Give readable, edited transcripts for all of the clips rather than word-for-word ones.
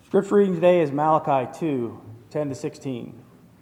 Scripture reading today is Malachi 2, 10-16.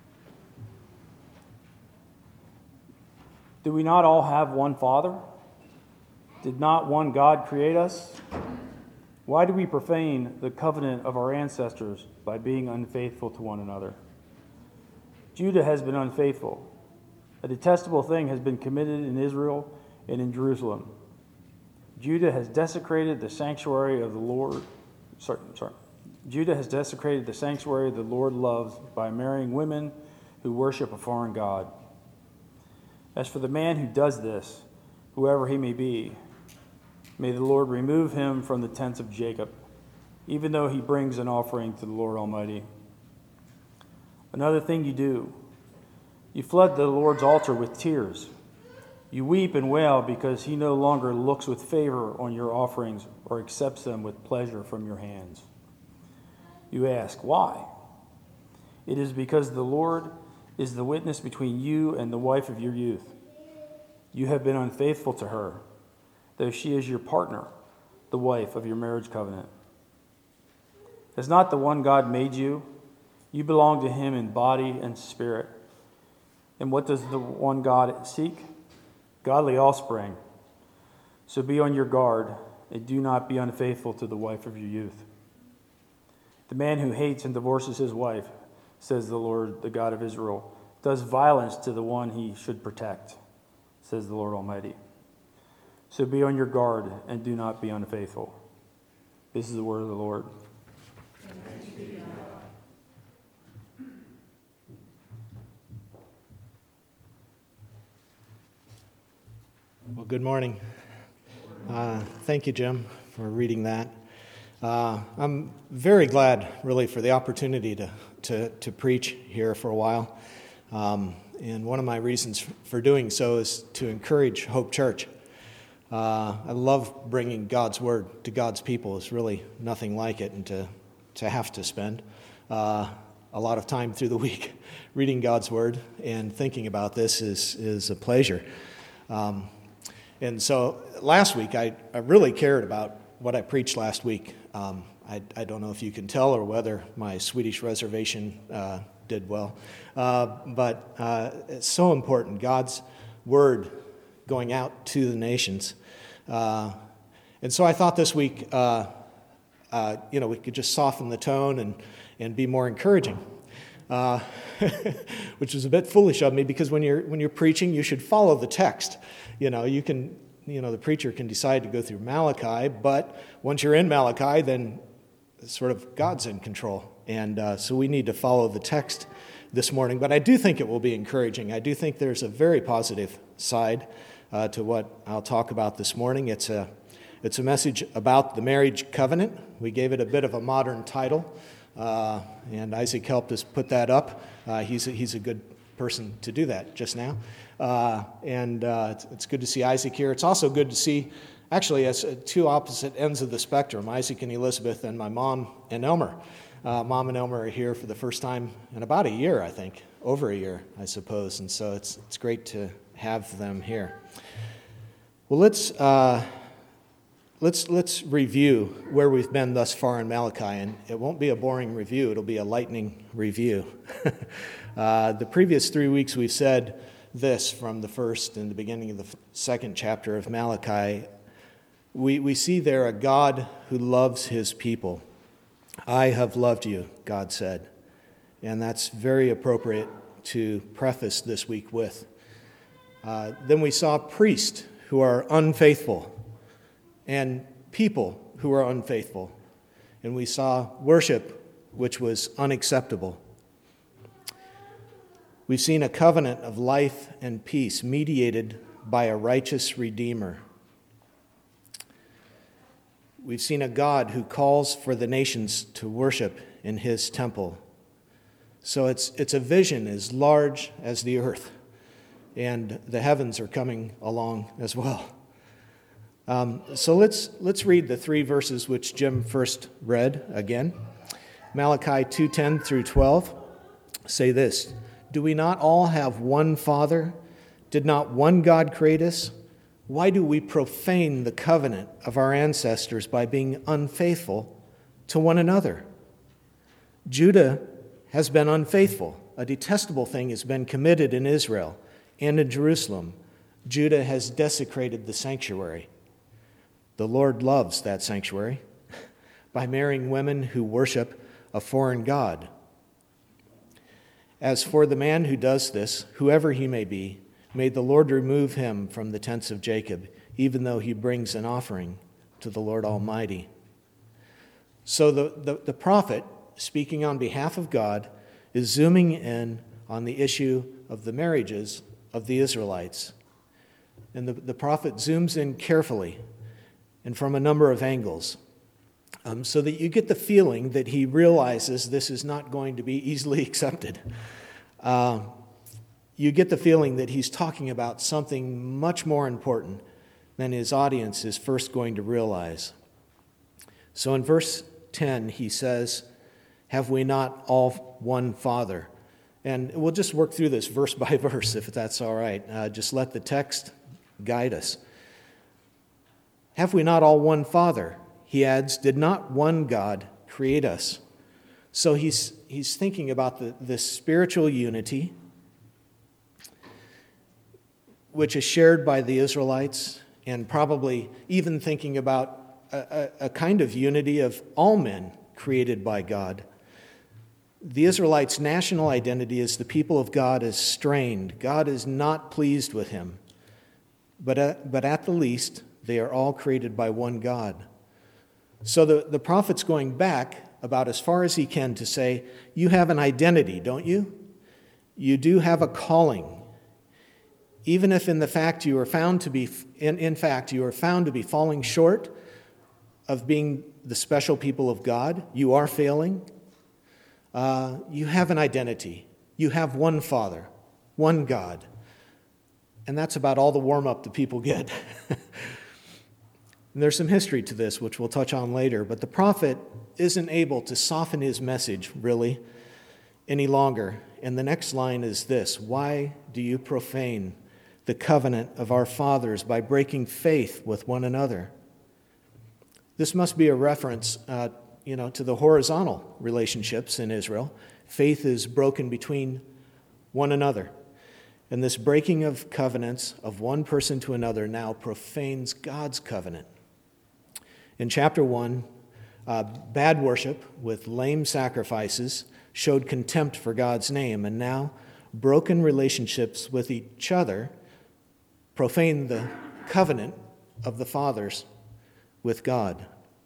Do we not all have one Father? Did not one God create us? Why do we profane the covenant of our ancestors by being unfaithful to one another? Judah has been unfaithful. A detestable thing has been committed in Israel and in Jerusalem. Judah has desecrated the sanctuary of the Lord. Judah has desecrated the sanctuary the Lord loves by marrying women who worship a foreign god. As for the man who does this, whoever he may be, may the Lord remove him from the tents of Jacob, even though he brings an offering to the Lord Almighty. Another thing you do, you flood the Lord's altar with tears. You weep and wail because he no longer looks with favor on your offerings or accepts them with pleasure from your hands. You ask, why? It is because the Lord is the witness between you and the wife of your youth. You have been unfaithful to her, though she is your partner, the wife of your marriage covenant. Has not the one God made you? You belong to him in body and spirit. And what does the one God seek? Godly offspring. So be on your guard, and do not be unfaithful to the wife of your youth. The man who hates and divorces his wife, says the Lord, the God of Israel, does violence to the one he should protect, says the Lord Almighty. So be on your guard and do not be unfaithful. This is the word of the Lord. Well, good morning. Thank you, Jim, for reading that. I'm very glad, really, for the opportunity to preach here for a while. And one of my reasons for doing so is to encourage Hope Church. I love bringing God's Word to God's people. It's really nothing like it, and to have to spend a lot of time through the week reading God's Word and thinking about this is a pleasure. And so last week, I really cared about what I preached last week. I don't know if you can tell or whether my Swedish reservation did well. But it's so important, God's Word going out to the nations. And so I thought this week, we could just soften the tone and be more encouraging. Which is a bit foolish of me, because when you're preaching, you should follow the text. The preacher can decide to go through Malachi, but once you're in Malachi, then sort of God's in control. And so we need to follow the text this morning. But I do think it will be encouraging. I do think there's a very positive side to what I'll talk about this morning. It's a message about the marriage covenant. We gave it a bit of a modern title, and Isaac helped us put that up. He's a good person to do that just now. And it's good to see Isaac here. It's also good to see, actually, as two opposite ends of the spectrum, Isaac and Elizabeth and my mom and Elmer. Mom and Elmer are here for the first time in about a year, I think, over a year, I suppose. And so it's great to have them here. Well, let's review where we've been thus far in Malachi, and it won't be a boring review. It'll be a lightning review. The previous 3 weeks we've said this from the first and the beginning of the second chapter of Malachi. We see there a God who loves his people. I have loved you, God said. And that's very appropriate to preface this week with. Then we saw priests who are unfaithful and people who are unfaithful. And we saw worship which was unacceptable. We've seen a covenant of life and peace mediated by a righteous Redeemer. We've seen a God who calls for the nations to worship in his temple. So it's a vision as large as the earth, and the heavens are coming along as well. So let's read the 3 verses which Jim first read again. Malachi 2:10 through 12 say this: Do we not all have one Father? Did not one God create us? Why do we profane the covenant of our ancestors by being unfaithful to one another? Judah has been unfaithful. A detestable thing has been committed in Israel and in Jerusalem. Judah has desecrated the sanctuary. The Lord loves that sanctuary by marrying women who worship a foreign god. As for the man who does this, whoever he may be, may the Lord remove him from the tents of Jacob, even though he brings an offering to the Lord Almighty. So the prophet, speaking on behalf of God, is zooming in on the issue of the marriages of the Israelites. And the prophet zooms in carefully and from a number of angles, so that you get the feeling that he realizes this is not going to be easily accepted. You get the feeling that he's talking about something much more important than his audience is first going to realize. So in verse 10, he says, "Have we not all one Father?" And we'll just work through this verse by verse, if that's all right. Just let the text guide us. "Have we not all one Father?" He adds, "Did not one God create us?" So he's thinking about this spiritual unity, which is shared by the Israelites, and probably even thinking about a kind of unity of all men created by God. The Israelites' national identity as the people of God is strained. God is not pleased with him. But at the least, they are all created by one God. So the prophet's going back about as far as he can to say, you have an identity, don't you? You do have a calling. Even if in fact you are found to be falling short of being the special people of God, you are failing. You have an identity. You have one Father, one God. And that's about all the warm-up the people get. And there's some history to this, which we'll touch on later, but the prophet isn't able to soften his message, really, any longer. And the next line is this: "Why do you profane the covenant of our fathers by breaking faith with one another?" This must be a reference, to the horizontal relationships in Israel. Faith is broken between one another. And this breaking of covenants of one person to another now profanes God's covenant. In chapter 1, bad worship with lame sacrifices showed contempt for God's name, and now broken relationships with each other profane the covenant of the fathers with God.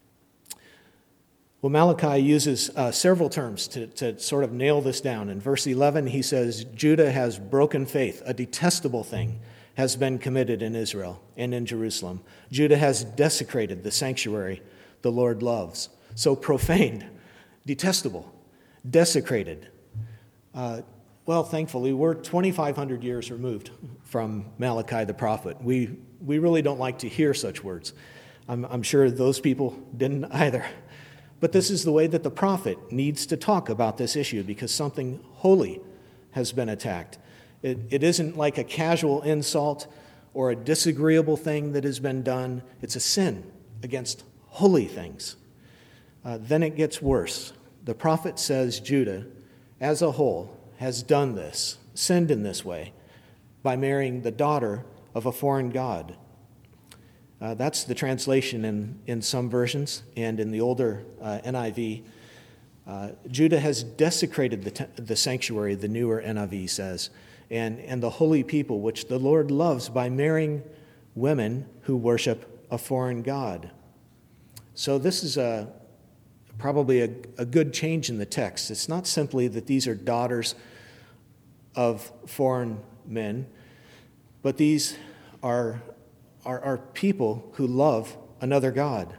Well, Malachi uses several terms to sort of nail this down. In verse 11, he says, Judah has broken faith. A detestable thing has been committed in Israel and in Jerusalem. Judah has desecrated the sanctuary the Lord loves. So profaned, detestable, desecrated. Well, thankfully, we're 2,500 years removed from Malachi the prophet. We really don't like to hear such words. I'm sure those people didn't either. But this is the way that the prophet needs to talk about this issue, because something holy has been attacked. It isn't like a casual insult or a disagreeable thing that has been done. It's a sin against holy things. Then it gets worse. The prophet says Judah, as a whole, has done this, sinned in this way, by marrying the daughter of a foreign god. That's the translation in some versions, and in the older NIV, Judah has desecrated the sanctuary, the newer NIV says, and the holy people, which the Lord loves, by marrying women who worship a foreign god. So this is probably a good change in the text. It's not simply that these are daughters of foreign men, but these are people who love another god.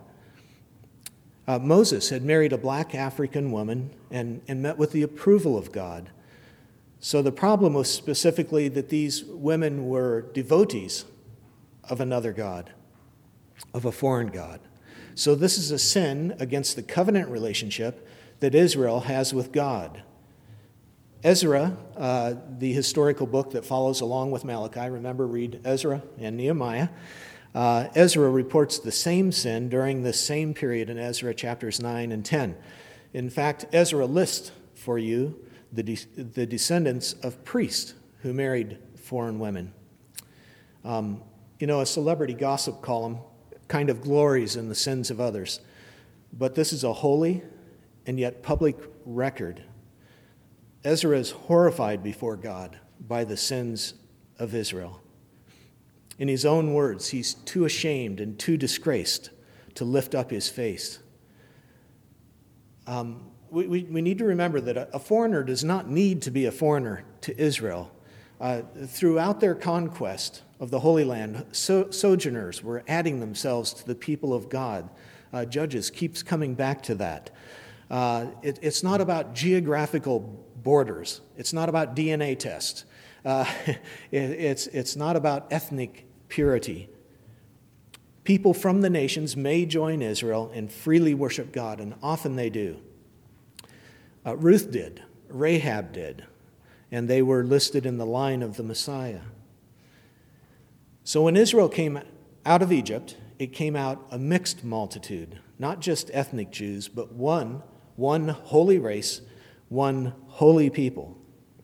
Moses had married a black African woman and met with the approval of God. So the problem was specifically that these women were devotees of another god, of a foreign god. So this is a sin against the covenant relationship that Israel has with God. Ezra, the historical book that follows along with Malachi, remember, read Ezra and Nehemiah. Ezra reports the same sin during the same period in Ezra chapters 9 and 10. In fact, Ezra lists for you the descendants of priests who married foreign women. A celebrity gossip column kind of glories in the sins of others, but this is a holy and yet public record. Ezra is horrified before God by the sins of Israel. In his own words, he's too ashamed and too disgraced to lift up his face. We need to remember that a foreigner does not need to be a foreigner to Israel. Throughout their conquest of the Holy Land, sojourners were adding themselves to the people of God. Judges keeps coming back to that. It's not about geographical borders. It's not about DNA tests. It's not about ethnic purity. People from the nations may join Israel and freely worship God, and often they do. Ruth did, Rahab did, and they were listed in the line of the Messiah. So when Israel came out of Egypt, it came out a mixed multitude, not just ethnic Jews, but one holy race, one holy people.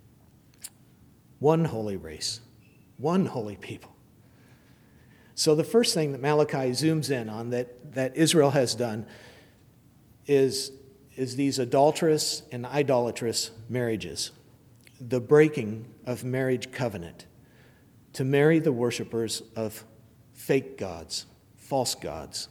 One holy race, one holy people. So the first thing that Malachi zooms in on that Israel has done is these adulterous and idolatrous marriages, the breaking of marriage covenant to marry the worshipers of fake gods, false gods.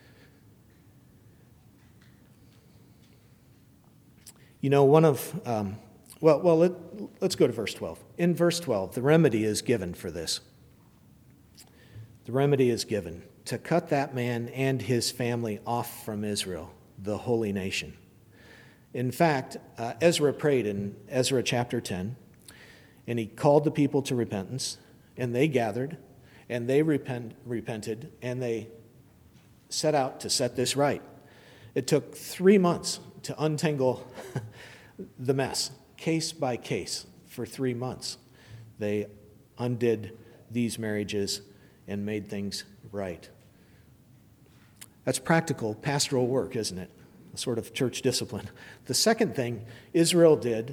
Let's go to verse 12. In verse 12, the remedy is given for this. The remedy is given to cut that man and his family off from Israel, the holy nation. In fact, Ezra prayed in Ezra chapter 10, and he called the people to repentance, and they gathered, and they repented, and they set out to set this right. It took 3 months to untangle the mess, case by case, for 3 months. They undid these marriages and made things right. That's practical pastoral work, isn't it? A sort of church discipline. The second thing Israel did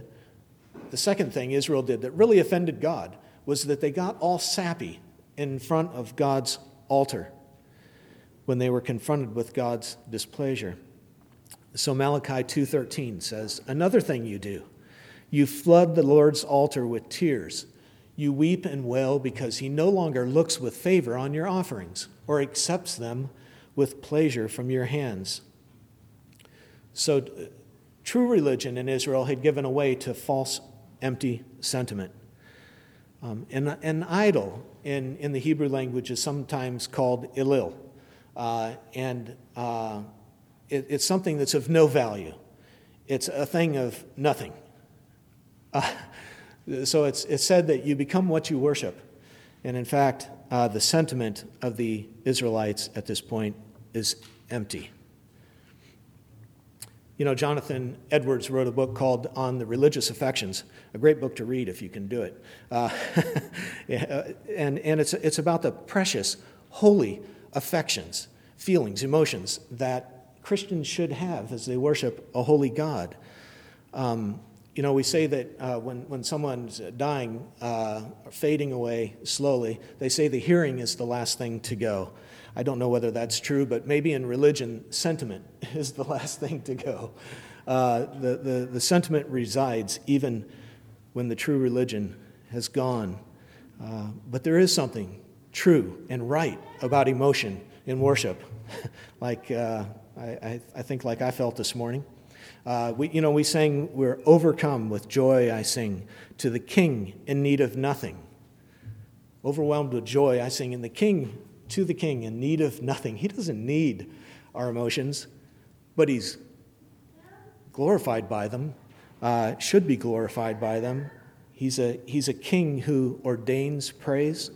that really offended God was that they got all sappy in front of God's altar when they were confronted with God's displeasure. So Malachi 2:13 says, "Another thing you do, you flood the Lord's altar with tears. You weep and wail because he no longer looks with favor on your offerings or accepts them with pleasure from your hands." So true religion in Israel had given way to false, empty sentiment. An idol in the Hebrew language is sometimes called Elil. It's something that's of no value. It's a thing of nothing. So it's said that you become what you worship. And in fact, the sentiment of the Israelites at this point is empty. Jonathan Edwards wrote a book called On the Religious Affections, a great book to read if you can do it. And it's about the precious, holy affections, feelings, emotions that Christians should have as they worship a holy God. We say that when someone's dying, fading away slowly, they say the hearing is the last thing to go. I don't know whether that's true, but maybe in religion, sentiment is the last thing to go. The sentiment resides even when the true religion has gone. But there is something true and right about emotion in worship, like I think like I felt this morning. We sang, "We're overcome with joy I sing, to the King in need of nothing." Overwhelmed with joy I sing, to the King in need of nothing. He doesn't need our emotions, but he's glorified by them, should be glorified by them. He's a king who ordains praise.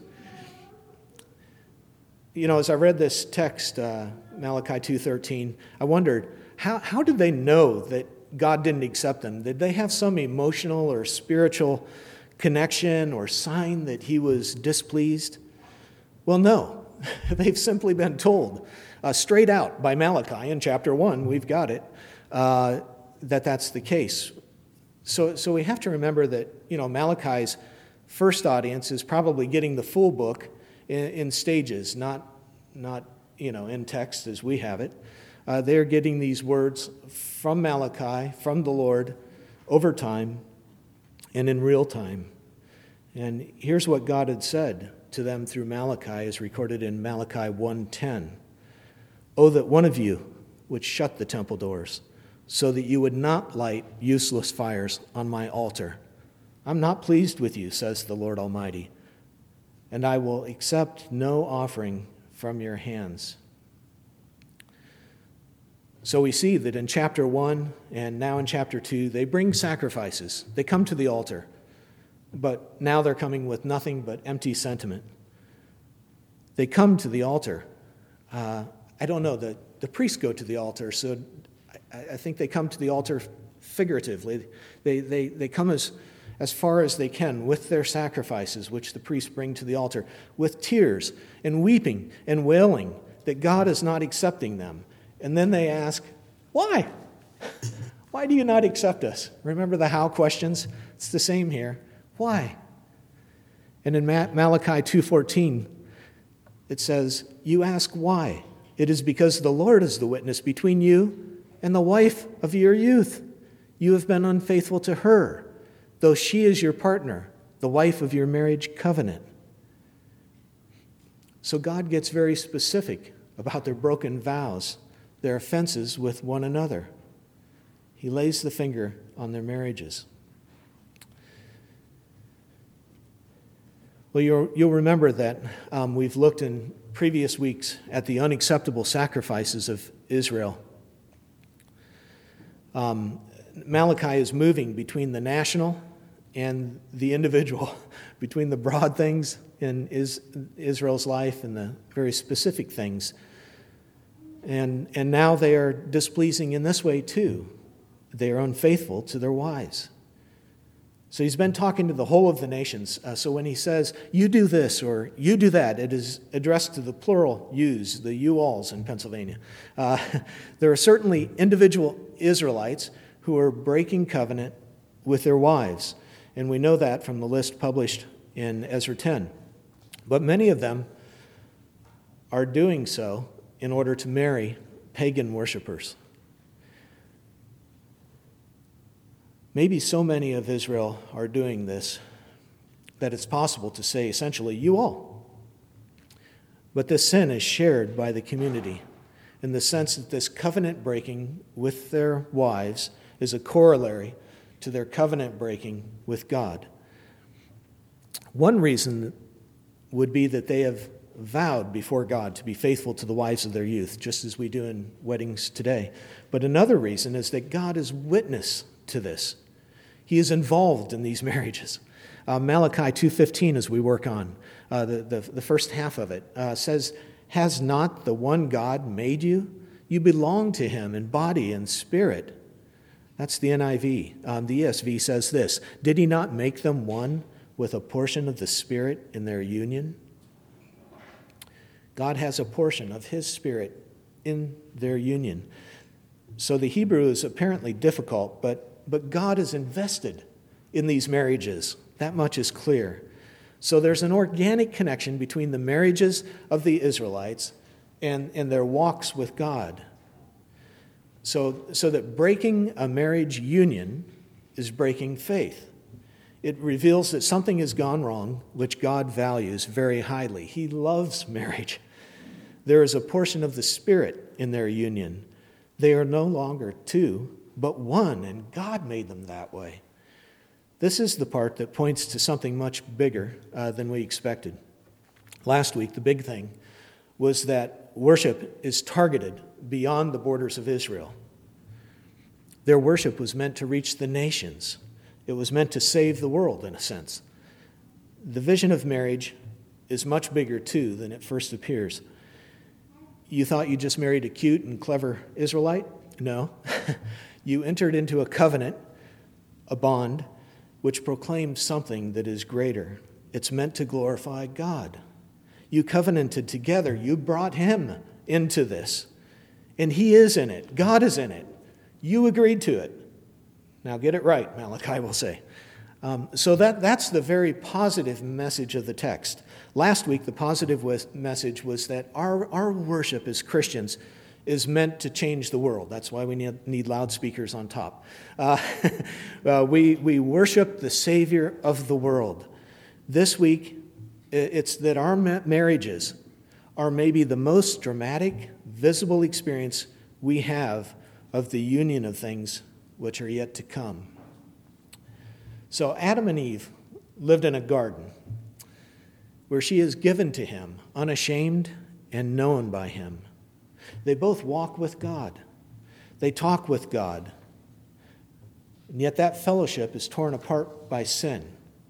As I read this text, Malachi 2:13, I wondered, how did they know that God didn't accept them? Did they have some emotional or spiritual connection or sign that he was displeased? Well, no. They've simply been told straight out by Malachi in chapter 1, we've got it, that's the case. So we have to remember that, Malachi's first audience is probably getting the full book in stages, not in text as we have it. They're getting these words from Malachi, from the Lord, over time and in real time. And here's what God had said to them through Malachi, as recorded in Malachi 1:10. "Oh, that one of you would shut the temple doors, so that you would not light useless fires on my altar. I'm not pleased with you, says the Lord Almighty, and I will accept no offering from your hands." So we see that in chapter 1 and now in chapter 2, they bring sacrifices. They come to the altar, but now they're coming with nothing but empty sentiment. They come to the altar. I don't know, the priests go to the altar, so I think they come to the altar figuratively. They come as far as they can with their sacrifices, which the priests bring to the altar, with tears and weeping and wailing that God is not accepting them. And then they ask, why? Why do you not accept us? Remember the how questions? It's the same here. Why? And in Malachi 2:14, it says, "You ask why? It is because the Lord is the witness between you and the wife of your youth. You have been unfaithful to her, though she is your partner, the wife of your marriage covenant." So God gets very specific about their broken vows, their offenses with one another. He lays the finger on their marriages. Well, you'll remember that we've looked in previous weeks at the unacceptable sacrifices of Israel. Malachi is moving between the national and the individual, between the broad things in Israel's life and the very specific things. And now they are displeasing in this way too. They are unfaithful to their wives. So he's been talking to the whole of the nations. So when he says, you do this or you do that, it is addressed to the plural yous, the you-alls in Pennsylvania. There are certainly individual Israelites who are breaking covenant with their wives. And we know that from the list published in Ezra 10. But many of them are doing so in order to marry pagan worshipers. Maybe so many of Israel are doing this that it's possible to say essentially, you all. But this sin is shared by the community in the sense that this covenant breaking with their wives is a corollary to their covenant breaking with God. One reason would be that they have vowed before God to be faithful to the wives of their youth, just as we do in weddings today. But another reason is that God is witness to this. He is involved in these marriages. Malachi 2:15, as we work on the first half of it, says, "Has not the one God made you? You belong to him in body and spirit." That's the NIV. The ESV says this, "Did he not make them one with a portion of the Spirit in their union?" God has a portion of his Spirit in their union. So the Hebrew is apparently difficult, but God is invested in these marriages. That much is clear. So there's an organic connection between the marriages of the Israelites and their walks with God. So that breaking a marriage union is breaking faith. It reveals that something has gone wrong, which God values very highly. He loves marriage. There is a portion of the Spirit in their union. They are no longer two, but one, and God made them that way. This is the part that points to something much bigger than we expected. Last week, the big thing was that worship is targeted beyond the borders of Israel. Their worship was meant to reach the nations. It was meant to save the world, in a sense. The vision of marriage is much bigger, too, than it first appears. You thought you just married a cute and clever Israelite? No. You entered into a covenant, a bond, which proclaims something that is greater. It's meant to glorify God. You covenanted together. You brought him into this. And he is in it. God is in it. You agreed to it. Now get it right, Malachi will say. So that's the very positive message of the text. Last week, the positive message was that our worship as Christians is meant to change the world. That's why we need loudspeakers on top. We worship the Savior of the world. This week, it's that our marriages are maybe the most dramatic, visible experience we have of the union of things which are yet to come. So Adam and Eve lived in a garden where she is given to him, unashamed and known by him. They both walk with God. They talk with God. And yet that fellowship is torn apart by sin.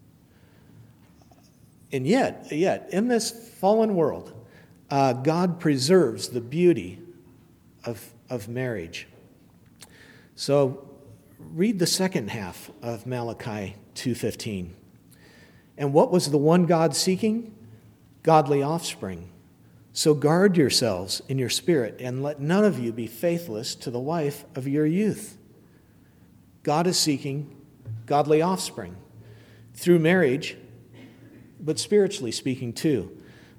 And yet, in this fallen world, God preserves the beauty of marriage. So read the second half of Malachi 2:15. And what was the one God seeking? Godly offspring. So guard yourselves in your spirit, and let none of you be faithless to the wife of your youth. God is seeking godly offspring through marriage, but spiritually speaking too.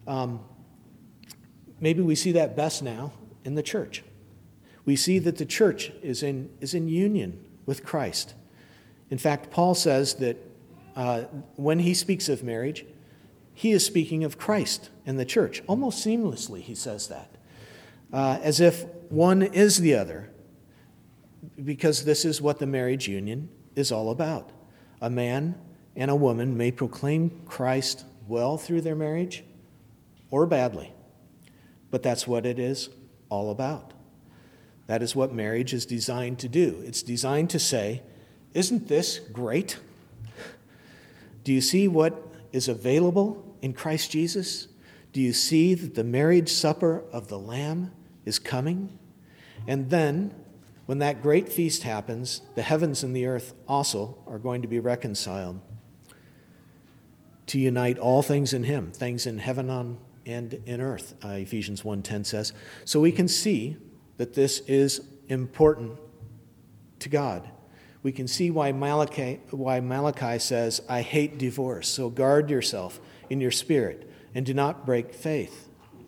Maybe we see that best now in the church. We see that the church is in union with Christ. In fact, Paul says that when he speaks of marriage, he is speaking of Christ and the church. Almost seamlessly, he says that. As if one is the other, because this is what the marriage union is all about. A man and a woman may proclaim Christ well through their marriage or badly, but that's what it is all about. That is what marriage is designed to do. It's designed to say, isn't this great? Do you see what is available in Christ Jesus? Do you see that the marriage supper of the Lamb is coming? And then, when that great feast happens, the heavens and the earth also are going to be reconciled to unite all things in Him, things in heaven and in earth, Ephesians 1:10 says. So we can see that this is important to God. We can see why Malachi says, I hate divorce, so guard yourself in your spirit and do not break faith.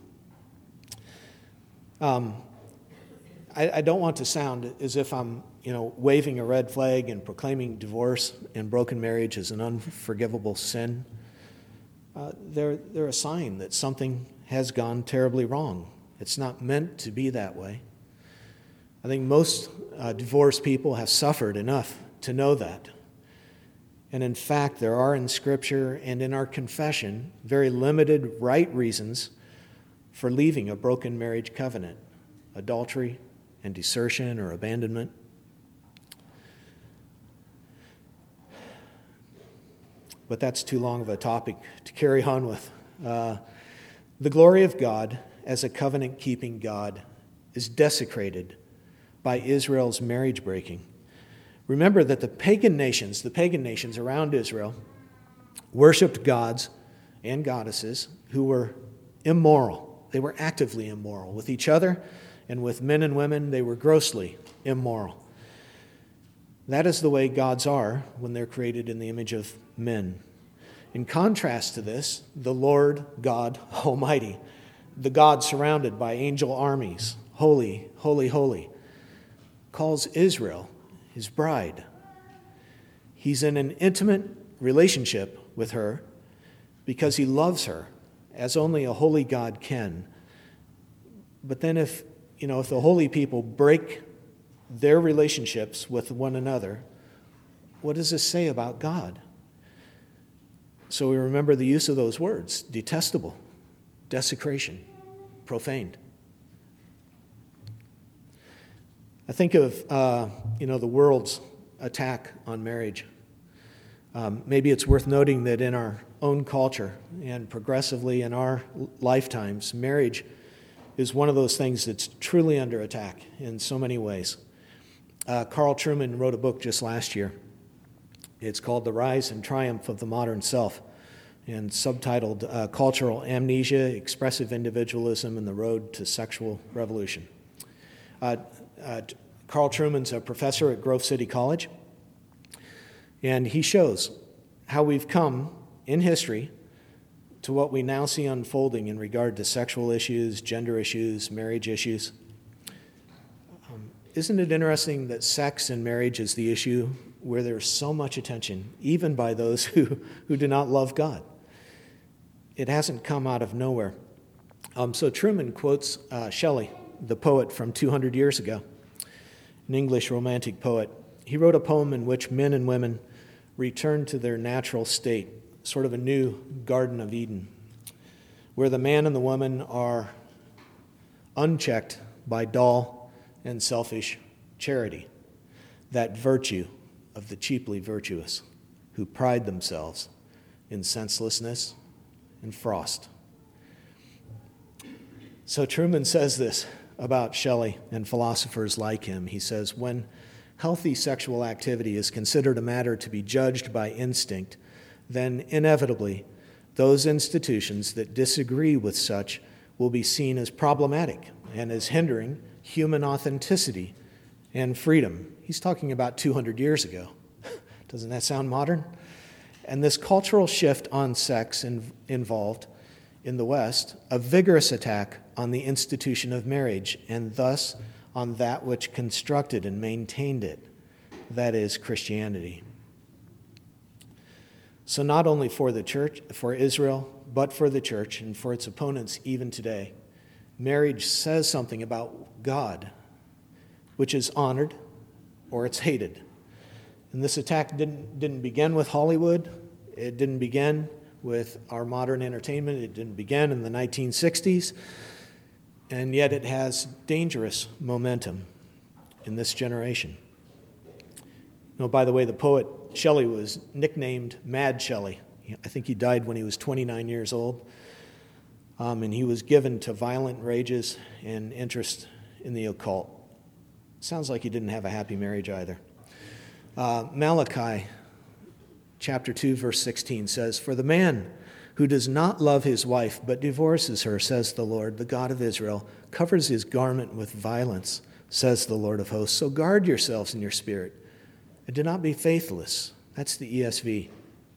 I don't want to sound as if I'm, waving a red flag and proclaiming divorce and broken marriage as an unforgivable sin. They're a sign that something has gone terribly wrong. It's not meant to be that way. I think most divorced people have suffered enough to know that. And in fact, there are in Scripture and in our confession very limited right reasons for leaving a broken marriage covenant: adultery and desertion or abandonment. But that's too long of a topic to carry on with. The glory of God as a covenant-keeping God is desecrated by Israel's marriage breaking. Remember that the pagan nations around Israel, worshipped gods and goddesses who were immoral. They were actively immoral with each other, and with men and women, they were grossly immoral. That is the way gods are when they're created in the image of men. In contrast to this, the Lord God Almighty, the God surrounded by angel armies, holy, holy, holy, calls Israel his bride. He's in an intimate relationship with her because he loves her as only a holy God can. But then if the holy people break their relationships with one another, what does this say about God? So we remember the use of those words: detestable, desecration, profaned. I think of, the world's attack on marriage. Maybe it's worth noting that in our own culture and progressively in our lifetimes, marriage is one of those things that's truly under attack in so many ways. Carl Trueman wrote a book just last year. It's called The Rise and Triumph of the Modern Self, and subtitled Cultural Amnesia, Expressive Individualism, and the Road to Sexual Revolution. Carl Trueman's a professor at Grove City College, And he shows how we've come in history to what we now see unfolding in regard to sexual issues, gender issues, marriage issues. Isn't it interesting that sex and marriage is the issue where there's so much attention, even by those who do not love God? It hasn't come out of nowhere. So Truman quotes Shelley, the poet from 200 years ago, an English romantic poet. He wrote a poem in which men and women return to their natural state, sort of a new Garden of Eden, where the man and the woman are unchecked by dull and selfish charity, that virtue of the cheaply virtuous who pride themselves in senselessness and frost. So Truman says this about Shelley and philosophers like him. He says, when healthy sexual activity is considered a matter to be judged by instinct, then inevitably those institutions that disagree with such will be seen as problematic and as hindering human authenticity and freedom. He's talking about 200 years ago. Doesn't that sound modern? And this cultural shift on sex involved, in the West, a vigorous attack on the institution of marriage, and thus on that which constructed and maintained it, that is, Christianity. So not only for the church, for Israel, but for the church and for its opponents even today, marriage says something about God, which is honored or it's hated. And this attack didn't begin with Hollywood. It didn't begin with our modern entertainment. It didn't begin in the 1960s. And yet it has dangerous momentum in this generation. By the way, the poet Shelley was nicknamed Mad Shelley. I think he died when he was 29 years old. And he was given to violent rages and interest in the occult. Sounds like he didn't have a happy marriage either. Malachi chapter 2, verse 16 says, "For the man who does not love his wife but divorces her, says the Lord, the God of Israel, covers his garment with violence, says the Lord of hosts. So guard yourselves in your spirit, and do not be faithless." That's the ESV.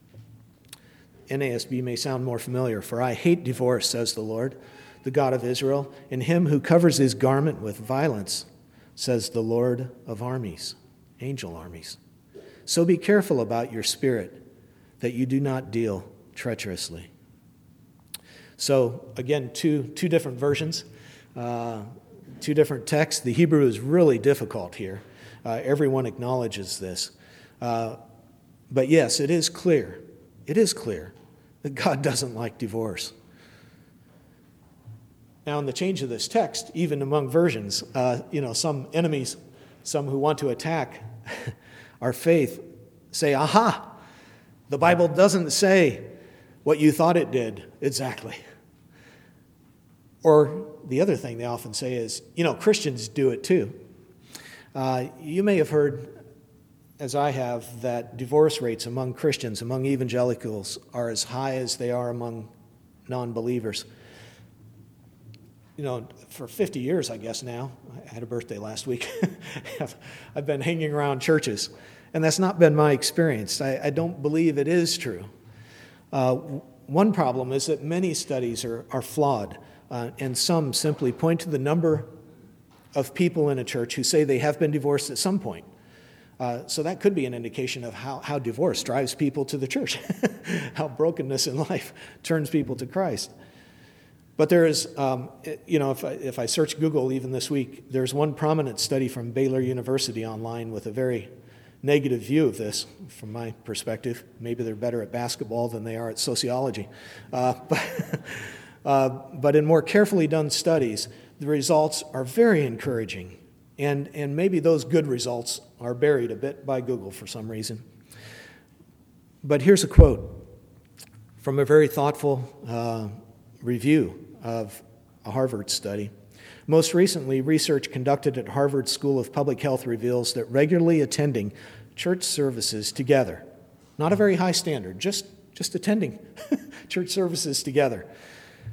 NASB may sound more familiar. "For I hate divorce, says the Lord, the God of Israel, and him who covers his garment with violence, says the Lord of armies," angel armies. "So be careful about your spirit, that you do not deal treacherously." So again, two different versions, two different texts. The Hebrew is really difficult here. Everyone acknowledges this. But yes, it is clear that God doesn't like divorce. Now, in the change of this text, even among versions, some enemies, some who want to attack our faith, say, aha, the Bible doesn't say what you thought it did exactly. Or the other thing they often say is, Christians do it too. You may have heard, as I have, that divorce rates among Christians, among evangelicals, are as high as they are among non-believers. For 50 years, I guess now, I had a birthday last week, I've been hanging around churches, and that's not been my experience. I don't believe it is true. One problem is that many studies are flawed, and some simply point to the number of people in a church who say they have been divorced at some point. So that could be an indication of how divorce drives people to the church, how brokenness in life turns people to Christ. But there is, if I search Google even this week, there's one prominent study from Baylor University online with a very negative view of this from my perspective. Maybe they're better at basketball than they are at sociology. But in more carefully done studies, the results are very encouraging. And maybe those good results are buried a bit by Google for some reason. But here's a quote from a very thoughtful review of a Harvard study. "Most recently, research conducted at Harvard School of Public Health reveals that regularly attending church services together, not a very high standard, just attending church services together,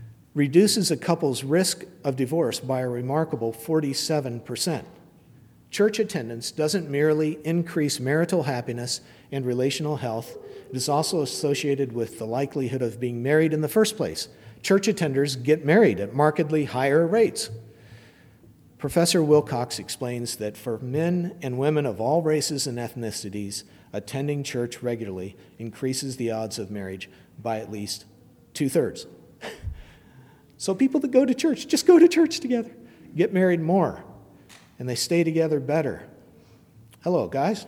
reduces a couple's risk of divorce by a remarkable 47%. church attendance doesn't merely increase marital happiness and relational health, it is also associated with the likelihood of being married in the first place. Church attenders get married at markedly higher rates. Professor Wilcox explains that for men and women of all races and ethnicities, attending church regularly increases the odds of marriage by at least 2/3. So people that go to church, just go to church together, get married more, and they stay together better. Hello, guys.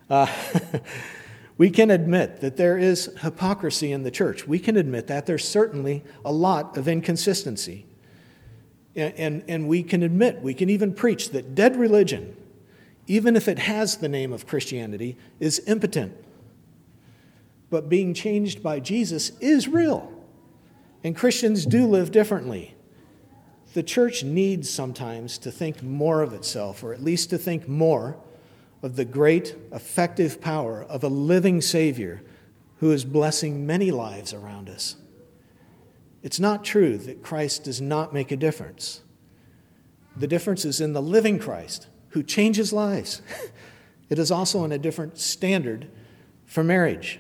We can admit that there is hypocrisy in the church. We can admit that there's certainly a lot of inconsistency. And we can admit, we can even preach that dead religion, even if it has the name of Christianity, is impotent. But being changed by Jesus is real. And Christians do live differently. The church needs sometimes to think more of itself, or at least to think more of the great, effective power of a living Savior who is blessing many lives around us. It's not true that Christ does not make a difference. The difference is in the living Christ who changes lives. It is also in a different standard for marriage.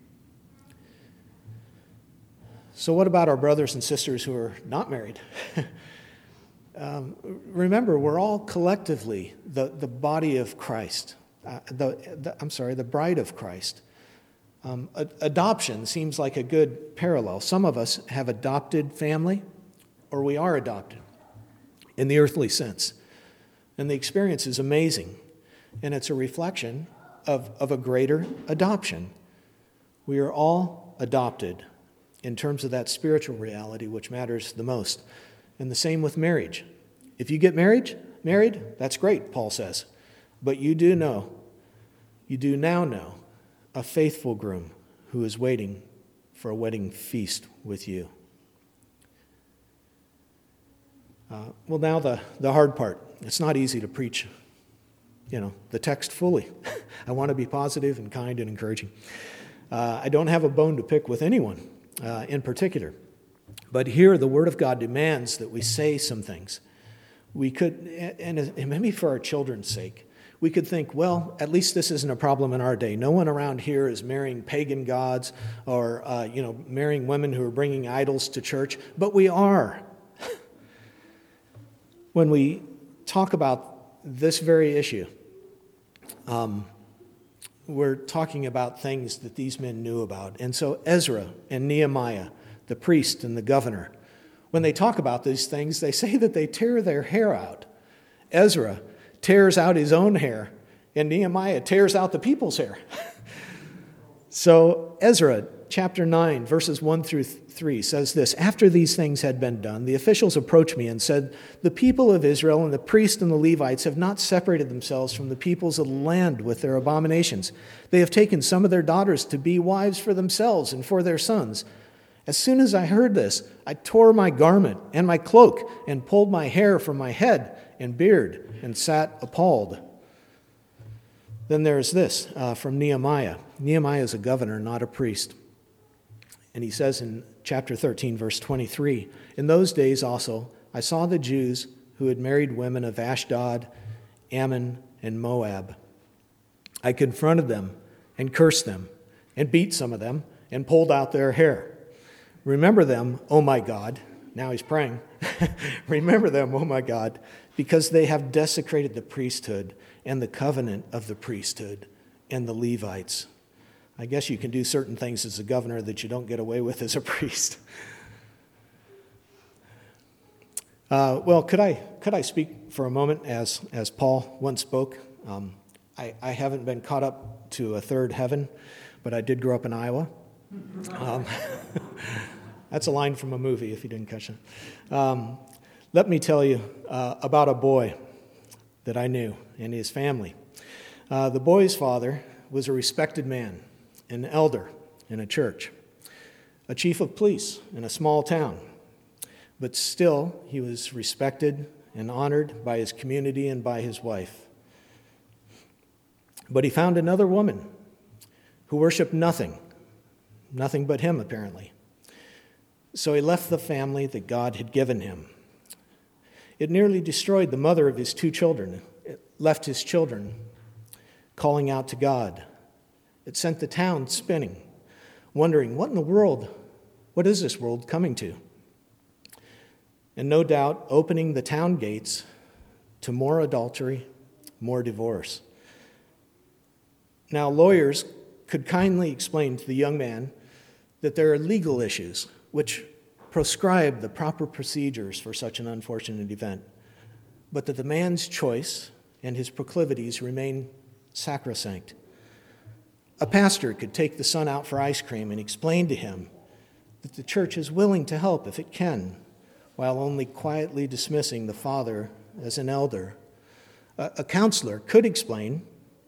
So what about our brothers and sisters who are not married? Remember, we're all collectively the body of Christ. The bride of Christ. Adoption seems like a good parallel. Some of us have adopted family, or we are adopted in the earthly sense. And the experience is amazing. And it's a reflection of a greater adoption. We are all adopted in terms of that spiritual reality which matters the most. And the same with marriage. If you get married, that's great, Paul says. But you do now know a faithful groom who is waiting for a wedding feast with you. Well, now the hard part. It's not easy to preach, the text fully. I want to be positive and kind and encouraging. I don't have a bone to pick with anyone in particular. But here the Word of God demands that we say some things. We could, and maybe for our children's sake, we could think, well, at least this isn't a problem in our day. No one around here is marrying pagan gods or, marrying women who are bringing idols to church. But we are. When we talk about this very issue, we're talking about things that these men knew about. And so Ezra and Nehemiah, the priest and the governor, when they talk about these things, they say that they tear their hair out. Ezra tears out his own hair, and Nehemiah tears out the people's hair. So Ezra chapter 9, verses 1 through 3 says this: After these things had been done, the officials approached me and said, "The people of Israel and the priests and the Levites have not separated themselves from the peoples of the land with their abominations. They have taken some of their daughters to be wives for themselves and for their sons. As soon as I heard this, I tore my garment and my cloak and pulled my hair from my head and beard and sat appalled." Then there's this from Nehemiah. Nehemiah is a governor, not a priest. And he says in chapter 13, verse 23, "In those days also I saw the Jews who had married women of Ashdod, Ammon, and Moab. I confronted them and cursed them and beat some of them and pulled out their hair. Remember them, O my God." Now he's praying. "Remember them, O my God, because they have desecrated the priesthood and the covenant of the priesthood and the Levites." I guess you can do certain things as a governor that you don't get away with as a priest. Could I speak for a moment as Paul once spoke? I haven't been caught up to a third heaven, but I did grow up in Iowa. That's a line from a movie, if you didn't catch it. Let me tell you about a boy that I knew and his family. The boy's father was a respected man, an elder in a church, a chief of police in a small town. But still, he was respected and honored by his community and by his wife. But he found another woman who worshiped nothing but him, apparently. So he left the family that God had given him. It nearly destroyed the mother of his two children, left his children, calling out to God. It sent the town spinning, wondering, what in the world, what is this world coming to? And no doubt opening the town gates to more adultery, more divorce. Now, lawyers could kindly explain to the young man that there are legal issues which proscribe the proper procedures for such an unfortunate event, but that the man's choice and his proclivities remain sacrosanct. A pastor could take the son out for ice cream and explain to him that the church is willing to help if it can, while only quietly dismissing the father as an elder. A counselor could explain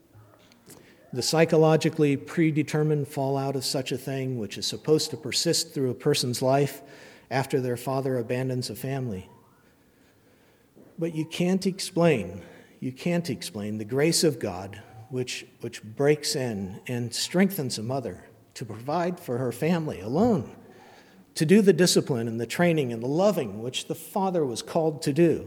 the psychologically predetermined fallout of such a thing, which is supposed to persist through a person's life after their father abandons a family. But you can't explain the grace of God which breaks in and strengthens a mother to provide for her family alone, to do the discipline and the training and the loving which the father was called to do.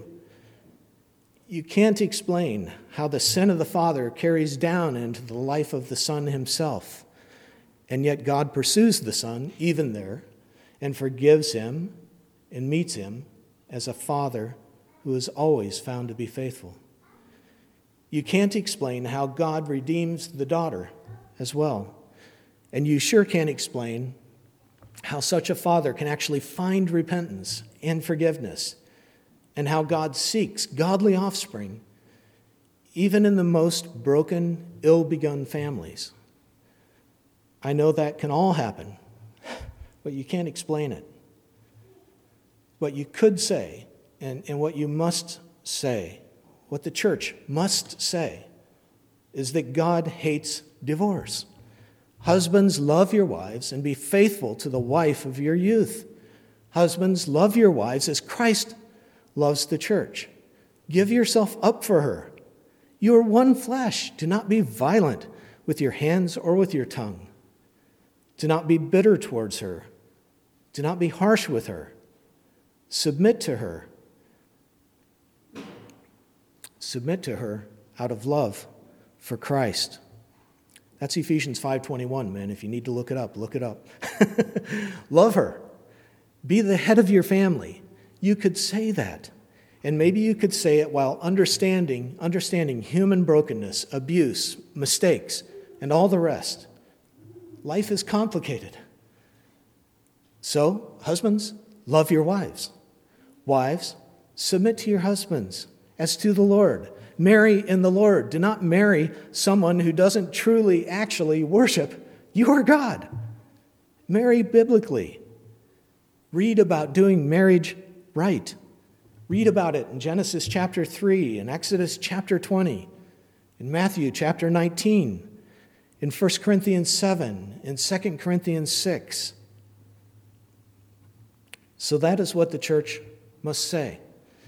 You can't explain how the sin of the father carries down into the life of the son himself, and yet God pursues the son even there and forgives him and meets him as a father who is always found to be faithful. You can't explain how God redeems the daughter as well, and you sure can't explain how such a father can actually find repentance and forgiveness, and how God seeks godly offspring, even in the most broken, ill-begun families. I know that can all happen, but you can't explain it. What you could say, and what you must say, what the church must say, is that God hates divorce. Husbands, love your wives and be faithful to the wife of your youth. Husbands, love your wives as Christ loves the church. Give yourself up for her. You are one flesh. Do not be violent with your hands or with your tongue. Do not be bitter towards her. Do not be harsh with her. Submit to her. Submit to her out of love for Christ. That's Ephesians 5:21, man. If you need to look it up, look it up. Love her. Be the head of your family. You could say that. And maybe you could say it while understanding human brokenness, abuse, mistakes, and all the rest. Life is complicated. So, husbands, love your wives. Wives, submit to your husbands as to the Lord. Marry in the Lord. Do not marry someone who doesn't truly, actually worship your God. Marry biblically. Read about doing marriage right. Read about it in Genesis chapter 3, in Exodus chapter 20, in Matthew chapter 19, in 1 Corinthians 7, in 2 Corinthians 6. So that is what the church must say.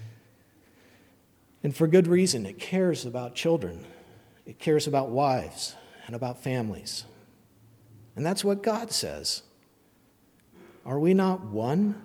And for good reason. It cares about children. It cares about wives and about families. And that's what God says. Are we not one?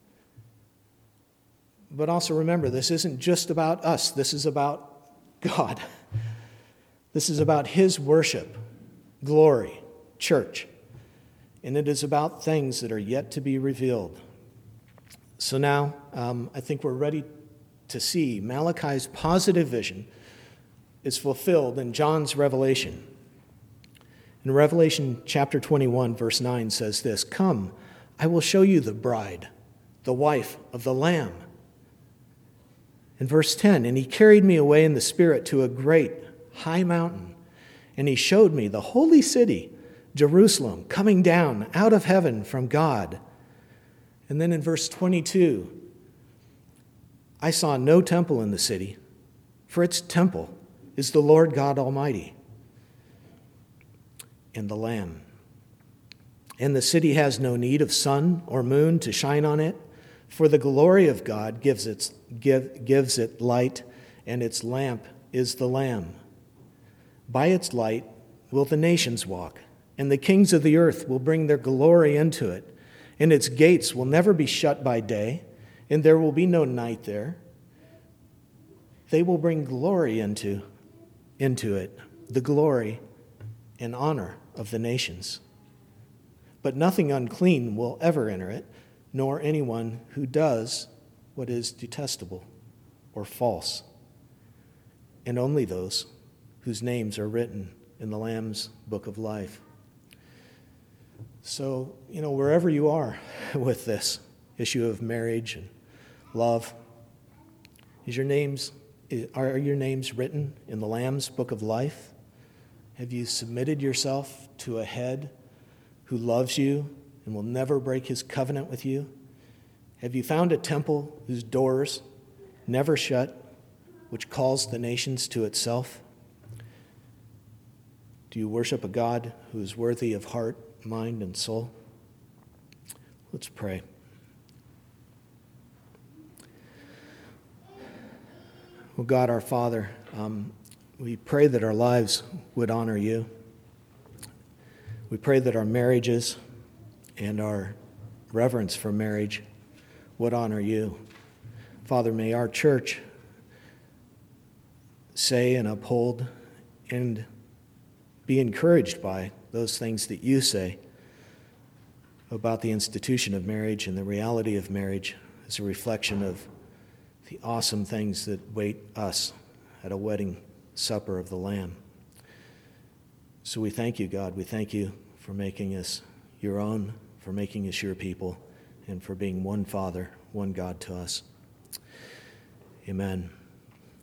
But also remember, this isn't just about us. This is about God. This is about His worship, glory, church. And it is about things that are yet to be revealed. So now, I think we're ready to see Malachi's positive vision is fulfilled in John's revelation. In Revelation chapter 21, verse 9 says this, "Come, I will show you the bride, the wife of the Lamb." In verse 10, "And he carried me away in the Spirit to a great high mountain, and he showed me the holy city, Jerusalem, coming down out of heaven from God." And then in verse 22, "I saw no temple in the city, for its temple is the Lord God Almighty and the Lamb. And the city has no need of sun or moon to shine on it, for the glory of God gives it light, and its lamp is the Lamb. By its light will the nations walk, and the kings of the earth will bring their glory into it, and its gates will never be shut by day, and there will be no night there. They will bring glory into into it the glory and honor of the nations. But nothing unclean will ever enter it, nor anyone who does what is detestable or false, and only those whose names are written in the Lamb's book of life. So, wherever you are with this issue of marriage and love, are your names written in the Lamb's book of life? Have you submitted yourself to a head who loves you and will never break his covenant with you? Have you found a temple whose doors never shut, which calls the nations to itself? Do you worship a God who is worthy of heart, mind, and soul? Let's pray. Oh God, our Father, we pray that our lives would honor you. We pray that our marriages and our reverence for marriage would honor you. Father, may our church say and uphold and be encouraged by those things that you say about the institution of marriage and the reality of marriage as a reflection of the awesome things that wait us at a wedding supper of the Lamb. So we thank you, God. We thank you for making us your own, for making us your people, and for being one Father, one God to us. Amen.